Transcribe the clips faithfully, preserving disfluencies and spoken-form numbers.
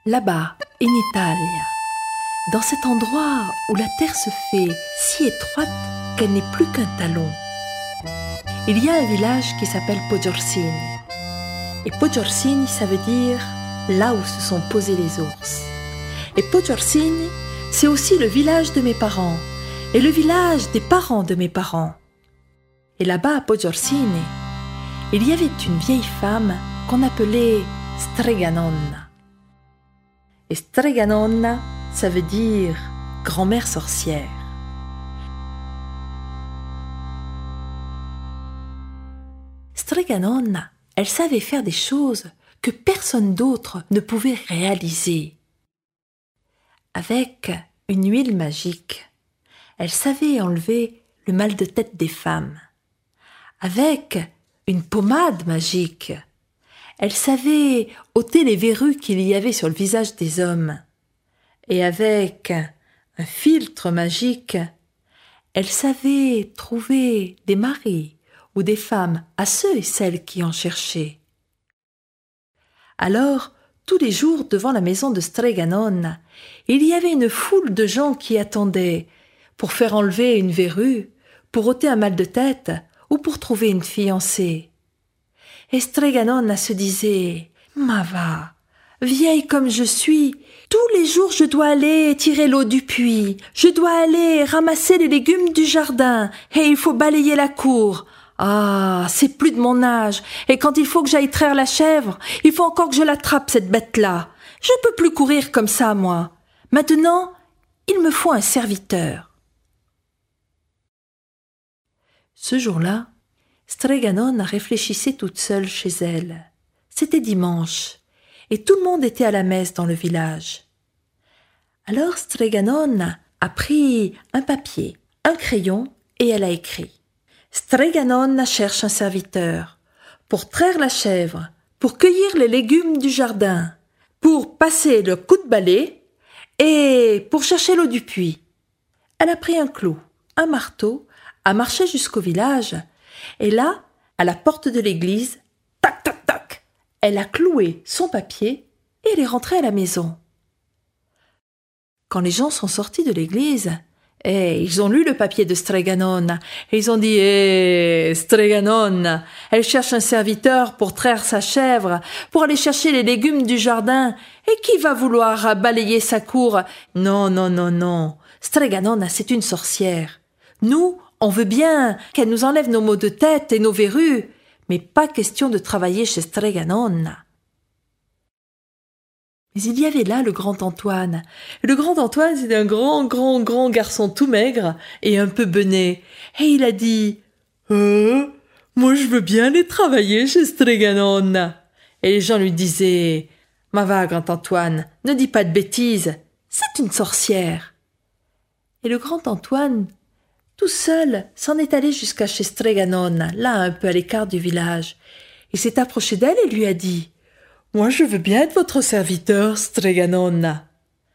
Là-bas, in Italia, dans cet endroit où la terre se fait si étroite qu'elle n'est plus qu'un talon, il y a un village qui s'appelle Poggiorsini. Et Poggiorsini, ça veut dire là où se sont posés les ours. Et Poggiorsini, c'est aussi le village de mes parents et le village des parents de mes parents. Et là-bas à Poggiorsini, il y avait une vieille femme qu'on appelait Streganonna. Et Streganonna, ça veut dire grand-mère sorcière. Streganonna, elle savait faire des choses que personne d'autre ne pouvait réaliser. Avec une huile magique, elle savait enlever le mal de tête des femmes. Avec une pommade magique, elle savait ôter les verrues qu'il y avait sur le visage des hommes. Et avec un filtre magique, elle savait trouver des maris ou des femmes à ceux et celles qui en cherchaient. Alors, tous les jours devant la maison de Streganonna, il y avait une foule de gens qui attendaient pour faire enlever une verrue, pour ôter un mal de tête ou pour trouver une fiancée. Et Streganonna se disait « Ma va, vieille comme je suis, tous les jours je dois aller tirer l'eau du puits, je dois aller ramasser les légumes du jardin et il faut balayer la cour. Ah, c'est plus de mon âge, et quand il faut que j'aille traire la chèvre, il faut encore que je l'attrape, cette bête-là. Je ne peux plus courir comme ça, moi. Maintenant, il me faut un serviteur. » Ce jour-là, Streganonna réfléchissait toute seule chez elle. C'était dimanche, et tout le monde était à la messe dans le village. Alors Streganonna a pris un papier, un crayon, et elle a écrit. Streganonna cherche un serviteur pour traire la chèvre, pour cueillir les légumes du jardin, pour passer le coup de balai et pour chercher l'eau du puits. Elle a pris un clou, un marteau, a marché jusqu'au village et là, à la porte de l'église, tac, tac, tac, elle a cloué son papier et elle est rentrée à la maison. Quand les gens sont sortis de l'église, et ils ont lu le papier de Streganonna et ils ont dit « Eh, Streganonna, elle cherche un serviteur pour traire sa chèvre, pour aller chercher les légumes du jardin. Et qui va vouloir balayer sa cour? Non, non, non, non. Streganonna, c'est une sorcière. Nous, on veut bien qu'elle nous enlève nos maux de tête et nos verrues, mais pas question de travailler chez Streganonna. » Mais il y avait là le grand Antoine. Et le grand Antoine, c'était un grand, grand, grand garçon tout maigre et un peu bené. Et il a dit « Oh, moi je veux bien aller travailler chez Streganonna. » Et les gens lui disaient « Ma va, grand Antoine, ne dis pas de bêtises, c'est une sorcière. » Et le grand Antoine, tout seul, s'en est allé jusqu'à chez Streganonna, là un peu à l'écart du village. Il s'est approché d'elle et lui a dit « Moi, je veux bien être votre serviteur, Streganonna. »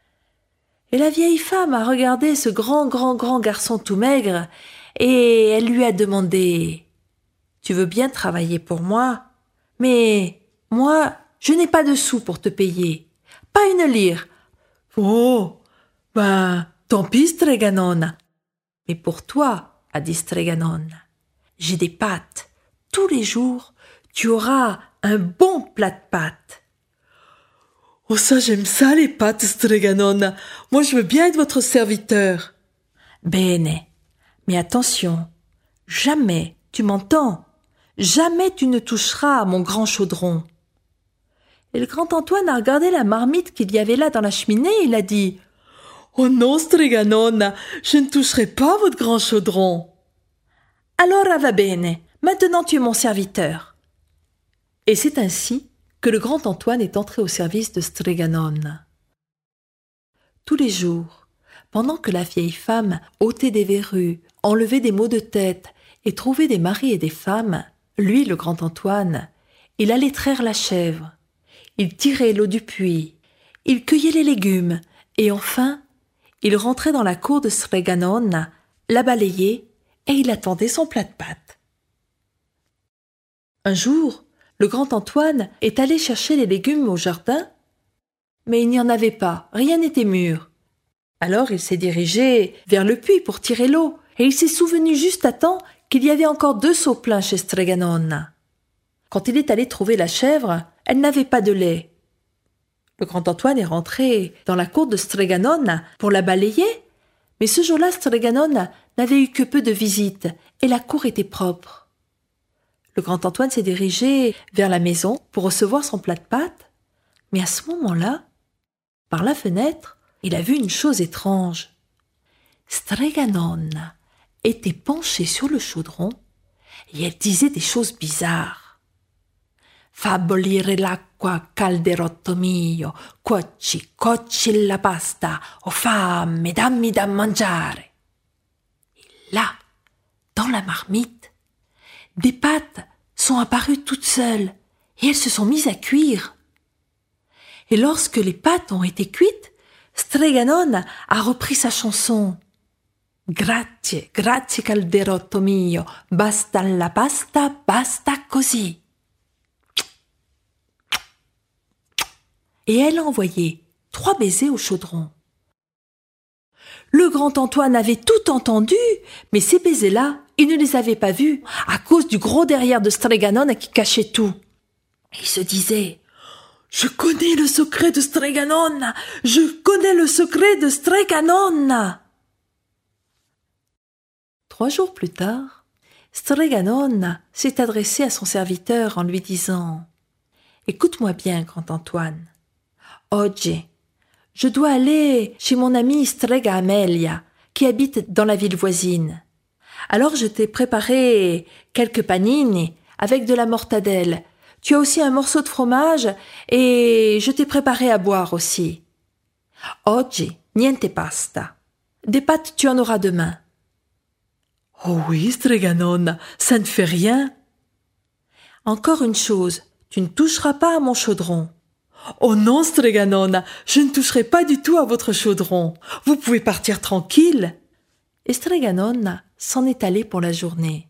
Et la vieille femme a regardé ce grand, grand, grand garçon tout maigre et elle lui a demandé « Tu veux bien travailler pour moi? Mais moi, je n'ai pas de sous pour te payer. Pas une lire. »« Oh, ben, tant pis, Streganonna. »« Mais pour toi, a dit Streganonna, j'ai des pâtes. Tous les jours, tu auras un bon plat de pâtes. »« Oh, ça, j'aime ça, les pâtes, Streganonna. Moi, je veux bien être votre serviteur. »« Bene, mais attention, jamais, tu m'entends, jamais tu ne toucheras à mon grand chaudron. » Et le grand Antoine a regardé la marmite qu'il y avait là dans la cheminée et il a dit « Oh non, Streganonna, je ne toucherai pas à votre grand chaudron. »« Alors, va bene, maintenant tu es mon serviteur. » Et c'est ainsi que le grand Antoine est entré au service de Streganonna. Tous les jours, pendant que la vieille femme ôtait des verrues, enlevait des maux de tête et trouvait des maris et des femmes, lui, le grand Antoine, il allait traire la chèvre, il tirait l'eau du puits, il cueillait les légumes et enfin, il rentrait dans la cour de Streganonna, la balayait et il attendait son plat de pâtes. Un jour, le grand Antoine est allé chercher les légumes au jardin mais il n'y en avait pas, rien n'était mûr. Alors il s'est dirigé vers le puits pour tirer l'eau, et il s'est souvenu juste à temps qu'il y avait encore deux seaux pleins chez Streganone. Quand il est allé trouver la chèvre, elle n'avait pas de lait. Le grand Antoine est rentré dans la cour de Streganone pour la balayer, mais ce jour-là, Streganone n'avait eu que peu de visites, et la cour était propre. Le grand Antoine s'est dirigé vers la maison pour recevoir son plat de pâtes, mais à ce moment-là, par la fenêtre, il a vu une chose étrange. Streganone était penchée sur le chaudron et elle disait des choses bizarres. Fa bollire l'acqua, calderotto mio, cuoci, cuoci la pasta, ho fame, dammi da mangiare. Et là, dans la marmite, des pâtes sont apparues toutes seules et elles se sont mises à cuire. Et lorsque les pâtes ont été cuites, Streganone a repris sa chanson. Grazie, grazie calderotto mio, basta la pasta, basta così. Et elle a envoyé trois baisers au chaudron. Le grand Antoine avait tout entendu, mais ces baisers-là, il ne les avait pas vus à cause du gros derrière de Streganone qui cachait tout. Et il se disait « Je connais le secret de Streganone, je connais le secret de Streganone !» Trois jours plus tard, Streganone s'est adressé à son serviteur en lui disant « Écoute-moi bien, grand Antoine. Oggi, je dois aller chez mon amie Strega Amelia, qui habite dans la ville voisine. Alors je t'ai préparé quelques panini avec de la mortadelle. Tu as aussi un morceau de fromage et je t'ai préparé à boire aussi. Oggi, niente pasta. Des pâtes, tu en auras demain. » « Oh oui, Streganone, ça ne fait rien. »« Encore une chose, tu ne toucheras pas à mon chaudron. »« Oh non, Streganone, je ne toucherai pas du tout à votre chaudron. Vous pouvez partir tranquille. » Et Streganone s'en est allée pour la journée.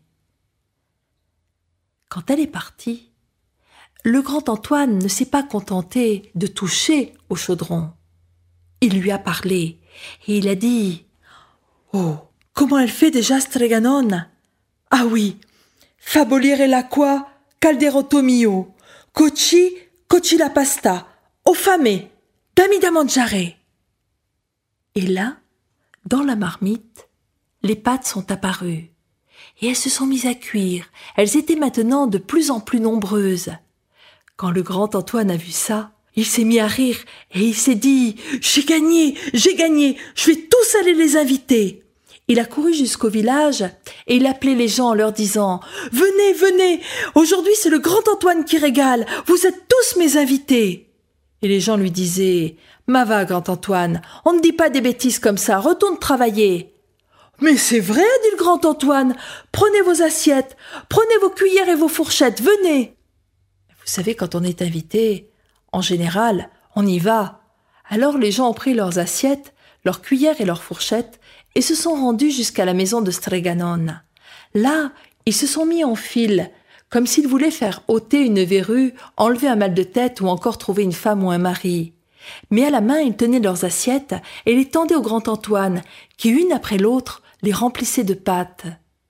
Quand elle est partie, le grand Antoine ne s'est pas contenté de toucher au chaudron. Il lui a parlé et il a dit « Oh, comment elle fait déjà, Streganone? Ah oui, fa bollire l'acqua, calderotto mio, cuoci, cuoci la pasta, ho fame, dammi da mangiare. » Et là, dans la marmite, les pâtes sont apparues et elles se sont mises à cuire. Elles étaient maintenant de plus en plus nombreuses. Quand le grand Antoine a vu ça, il s'est mis à rire et il s'est dit « J'ai gagné, j'ai gagné, je vais tous aller les inviter. » Il a couru jusqu'au village et il appelait les gens en leur disant « Venez, venez, aujourd'hui c'est le grand Antoine qui régale, vous êtes tous mes invités. » Et les gens lui disaient « Ma va, grand Antoine, on ne dit pas des bêtises comme ça, retourne travailler. »« Mais c'est vrai, dit le grand Antoine, prenez vos assiettes, prenez vos cuillères et vos fourchettes, venez. » Vous savez, quand on est invité, en général, on y va. Alors les gens ont pris leurs assiettes, leurs cuillères et leurs fourchettes et se sont rendus jusqu'à la maison de Streganone. Là, ils se sont mis en file, comme s'ils voulaient faire ôter une verrue, enlever un mal de tête ou encore trouver une femme ou un mari. Mais à la main, ils tenaient leurs assiettes et les tendaient au grand Antoine, qui, une après l'autre, les remplissait de pâtes.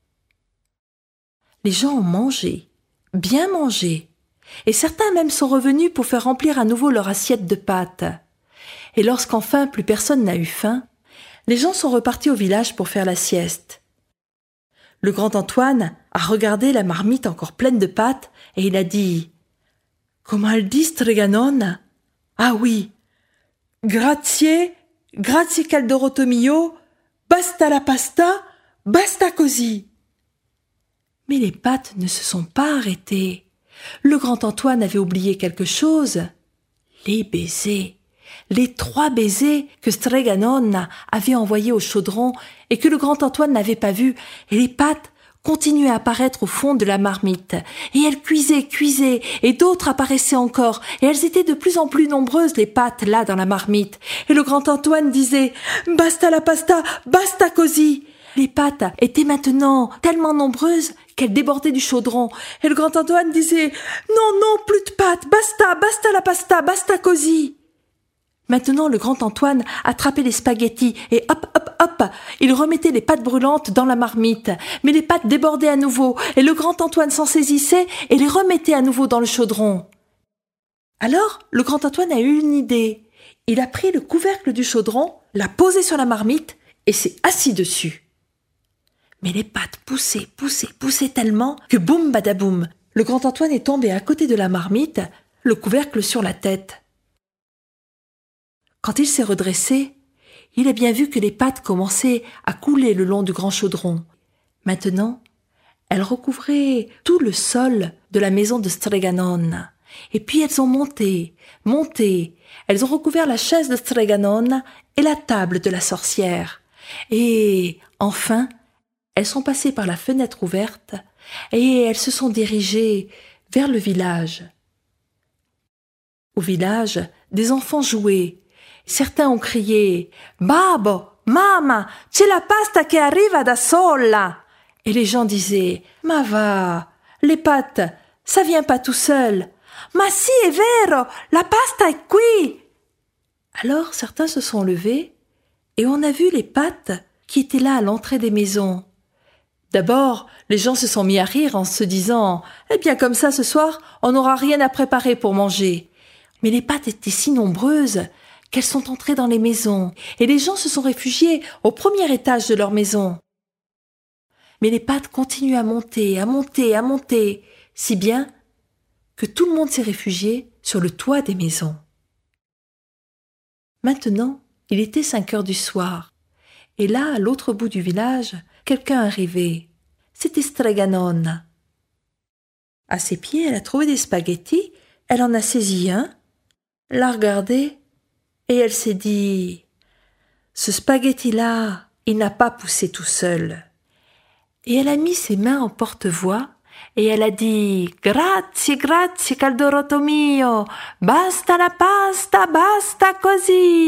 Les gens ont mangé, bien mangé, et certains même sont revenus pour faire remplir à nouveau leur assiette de pâtes. Et lorsqu'enfin plus personne n'a eu faim, les gens sont repartis au village pour faire la sieste. Le grand Antoine a regardé la marmite encore pleine de pâtes et il a dit « Comment elle dit, Streganone? Ah oui, grazie, grazie calderotto mio, basta la pasta, basta così. » Mais les pâtes ne se sont pas arrêtées. Le grand Antoine avait oublié quelque chose, les baisers. Les trois baisers que Streganone avait envoyés au chaudron et que le grand Antoine n'avait pas vus, et les pâtes continuaient à apparaître au fond de la marmite. Et elles cuisaient, cuisaient, et d'autres apparaissaient encore, et elles étaient de plus en plus nombreuses, les pâtes, là, dans la marmite. Et le grand Antoine disait « Basta la pasta, basta così !» Les pâtes étaient maintenant tellement nombreuses qu'elles débordaient du chaudron. Et le grand Antoine disait « Non, non, plus de pâtes, basta, basta la pasta, basta così !» Maintenant, le grand Antoine attrapait les spaghettis et hop, hop, hop, il remettait les pâtes brûlantes dans la marmite. Mais les pâtes débordaient à nouveau et le grand Antoine s'en saisissait et les remettait à nouveau dans le chaudron. Alors, le grand Antoine a eu une idée. Il a pris le couvercle du chaudron, l'a posé sur la marmite et s'est assis dessus. Mais les pâtes poussaient, poussaient, poussaient tellement que boum badaboum, le grand Antoine est tombé à côté de la marmite, le couvercle sur la tête. Quand il s'est redressé, il a bien vu que les pâtes commençaient à couler le long du grand chaudron. Maintenant, elles recouvraient tout le sol de la maison de Streganon. Et puis elles ont monté, monté, elles ont recouvert la chaise de Streganon et la table de la sorcière. Et enfin, elles sont passées par la fenêtre ouverte et elles se sont dirigées vers le village. Au village, des enfants jouaient. Certains ont crié « Babbo, mamma, c'è la pasta che arriva da sola !» Et les gens disaient « Ma va, les pâtes, ça vient pas tout seul !»« Ma si, è vero, la pasta è qui !» Alors certains se sont levés et on a vu les pâtes qui étaient là à l'entrée des maisons. D'abord, les gens se sont mis à rire en se disant « Eh bien comme ça ce soir, on n'aura rien à préparer pour manger !» Mais les pâtes étaient si nombreuses qu'elles sont entrées dans les maisons, et les gens se sont réfugiés au premier étage de leur maison. Mais les pâtes continuent à monter, à monter, à monter, si bien que tout le monde s'est réfugié sur le toit des maisons. Maintenant, il était cinq heures du soir, et là, à l'autre bout du village, quelqu'un arrivait. C'était Streganon. À ses pieds, elle a trouvé des spaghettis, elle en a saisi un, l'a regardé, et elle s'est dit « Ce spaghetti-là, il n'a pas poussé tout seul. » Et elle a mis ses mains en porte-voix et elle a dit « Grazie, grazie, caldorotto mio, basta la pasta, basta così !»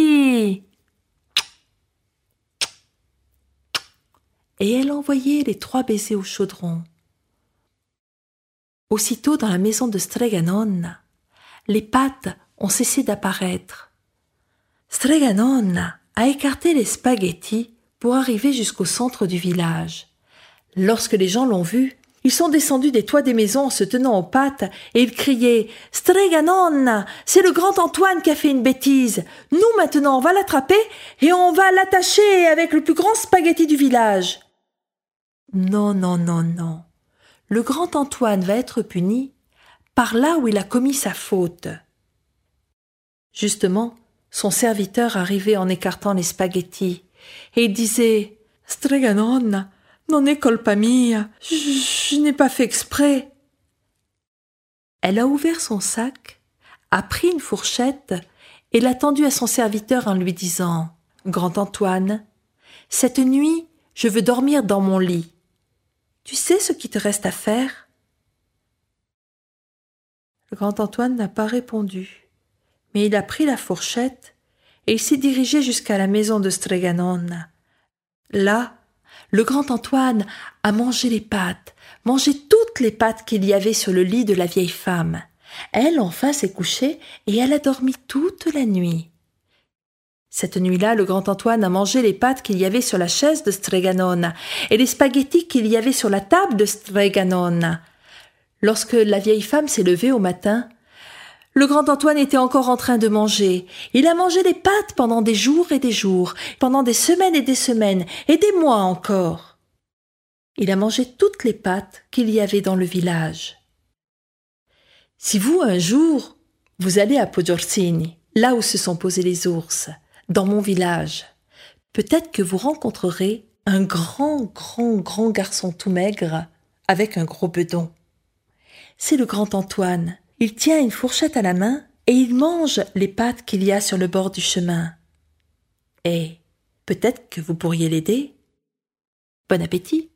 Et elle a envoyé les trois baisers au chaudron. Aussitôt, dans la maison de Streganon, les pâtes ont cessé d'apparaître. Streganon a écarté les spaghettis pour arriver jusqu'au centre du village. Lorsque les gens l'ont vu, ils sont descendus des toits des maisons en se tenant aux pattes et ils criaient « Streganon, c'est le grand Antoine qui a fait une bêtise. Nous maintenant on va l'attraper et on va l'attacher avec le plus grand spaghetti du village. » Non, non, non, non. Le grand Antoine va être puni par là où il a commis sa faute. Justement, son serviteur arrivait en écartant les spaghettis et il disait « Streganon, non è colpa mia, je, je n'ai pas fait exprès. » Elle a ouvert son sac, a pris une fourchette et l'a tendue à son serviteur en lui disant « Grand Antoine, cette nuit, je veux dormir dans mon lit. Tu sais ce qu'il te reste à faire ?» Le grand Antoine n'a pas répondu, mais il a pris la fourchette et il s'est dirigé jusqu'à la maison de Streganon. Là, le grand Antoine a mangé les pâtes, mangé toutes les pâtes qu'il y avait sur le lit de la vieille femme. Elle, enfin, s'est couchée et elle a dormi toute la nuit. Cette nuit-là, le grand Antoine a mangé les pâtes qu'il y avait sur la chaise de Streganon et les spaghettis qu'il y avait sur la table de Streganon. Lorsque la vieille femme s'est levée au matin, le grand Antoine était encore en train de manger. Il a mangé les pâtes pendant des jours et des jours, pendant des semaines et des semaines, et des mois encore. Il a mangé toutes les pâtes qu'il y avait dans le village. Si vous, un jour, vous allez à Poggiorsini, là où se sont posés les ours, dans mon village, peut-être que vous rencontrerez un grand, grand, grand garçon tout maigre avec un gros bedon. C'est le grand Antoine. Il tient une fourchette à la main et il mange les pâtes qu'il y a sur le bord du chemin. Et peut-être que vous pourriez l'aider. Bon appétit!